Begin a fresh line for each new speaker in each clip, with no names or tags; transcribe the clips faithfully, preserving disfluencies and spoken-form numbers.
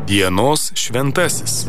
Dienos šventasis.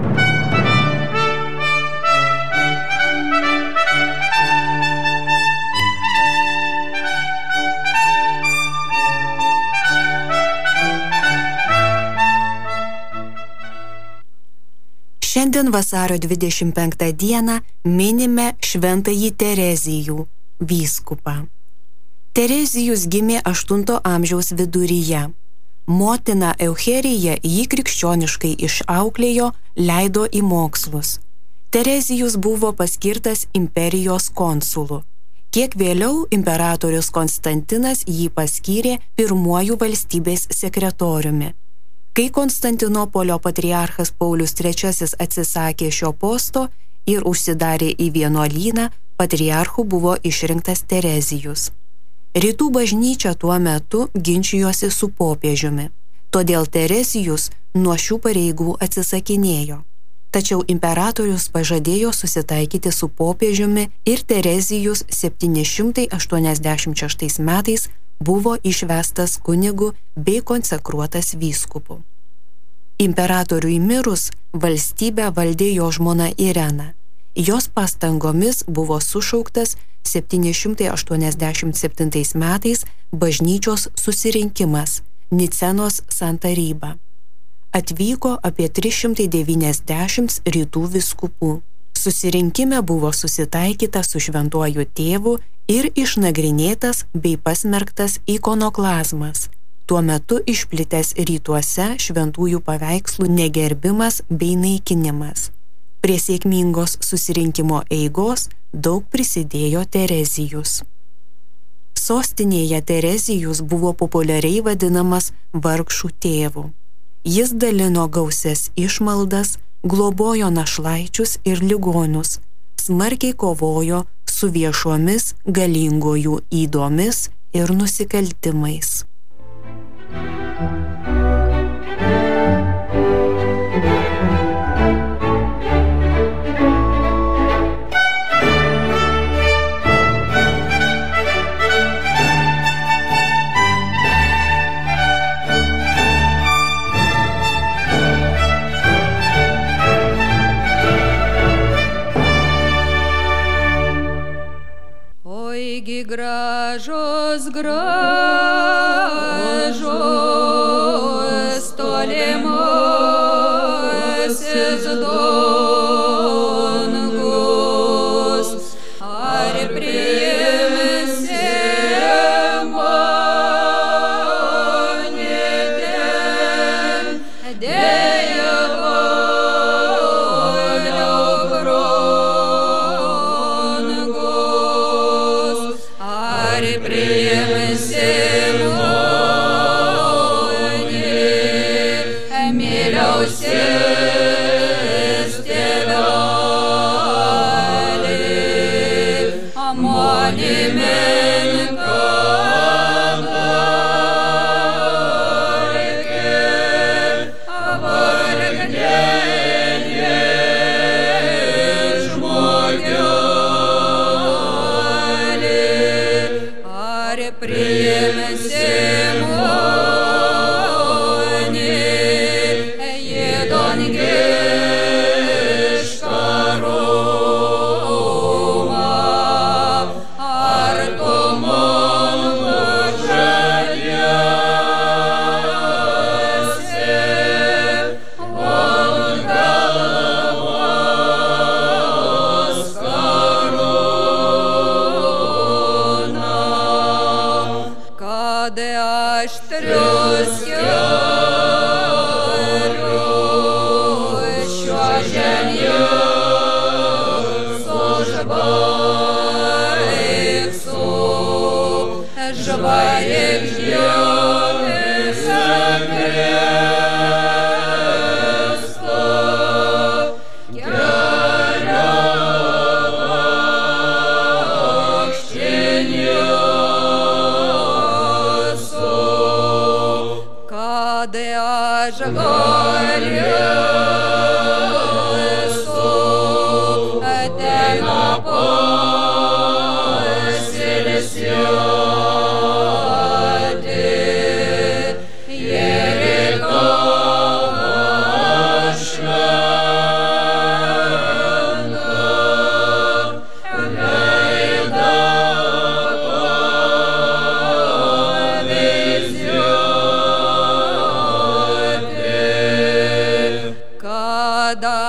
Šiandien vasario dvidešimt penktą dieną minime šventąjį Terezijų, vyskupą. Terezijus gimė aštunto amžiaus viduryje. Motina Eucherija jį krikščioniškai išauklėjo, leido į mokslus. Terezijus buvo paskirtas imperijos konsulu. Kiek vėliau imperatorius Konstantinas jį paskyrė pirmuoju valstybės sekretoriumi. Kai Konstantinopolio patriarchas Paulius trečiasis atsisakė šio posto ir užsidarė į vienuolyną, patriarchu buvo išrinktas Terezijus. Rytų bažnyčia tuo metu ginčijosi su popiežiumi, todėl Terezijus nuo šių pareigų atsisakinėjo. Tačiau imperatorius pažadėjo susitaikyti su popiežiumi ir Terezijus septyni šimtai aštuoniasdešimt šeštais metais buvo išvestas kunigu bei konsekruotas vyskupu. Imperatoriui mirus valstybę valdė jo žmona Irena. Jos pastangomis buvo sušauktas septyni šimtai aštuoniasdešimt septintais metais bažnyčios susirinkimas Nicenos santaryba. Atvyko apie trys šimtai devyniasdešimt rytų vyskupų. Susirinkime buvo susitaikyta su šventuoju tėvu ir išnagrinėtas bei pasmerktas ikonoklazmas, tuo metu išplitęs rytuose šventųjų paveikslų negerbimas bei naikinimas. Prie sėkmingos susirinkimo eigos daug prisidėjo Terezijus. Sostinėje Terezijus buvo populiariai vadinamas vargšų tėvu. Jis dalino gausias išmaldas, globojo našlaičius ir ligonius, smarkiai kovojo su viešomis galingojų ydomis ir nusikaltimais.
Oigi gražos, gražos, tolimasis dangus, ar priimsi mane ten, Dievo
Jericho
tada